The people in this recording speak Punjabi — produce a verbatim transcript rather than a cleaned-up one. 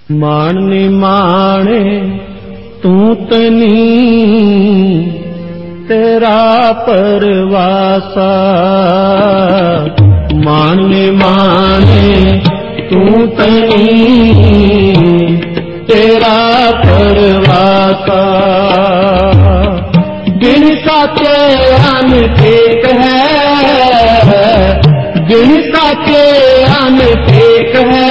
ਮਾਣ ਨਿਮਾਣੇ ਤੂੰ ਤਨੀ ਤੇਰਾ ਪਰਵਾਸਾ, ਮਾਣ ਨਿਮਾਣੇ ਤੂੰ ਤਨੀ ਤੇਰਾ ਪਰਵਾਸਾ। ਗਿਣ ਸਾਚੇ ਅਨੇਕ ਹੈ, ਗਿਣ ਸਾਚੇ ਅਨੇਕ ਹੈ,